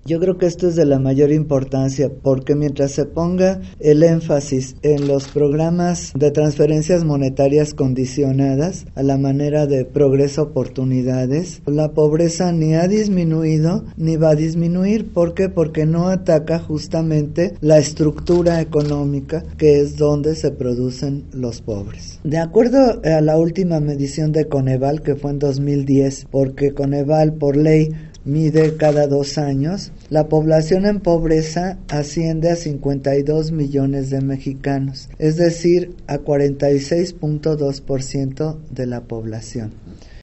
Yo creo que esto es de la mayor importancia porque mientras se ponga el énfasis en los programas de transferencias monetarias condicionadas a la manera de progreso oportunidades, la pobreza ni ha disminuido ni va a disminuir. ¿Por qué? Porque no ataca justamente la estructura económica, que es donde se producen los pobres. De acuerdo a la última medición de Coneval, que fue en 2010, porque Coneval por ley mide cada 2 años, la población en pobreza asciende a 52 millones de mexicanos, es decir, a 46.2% de la población.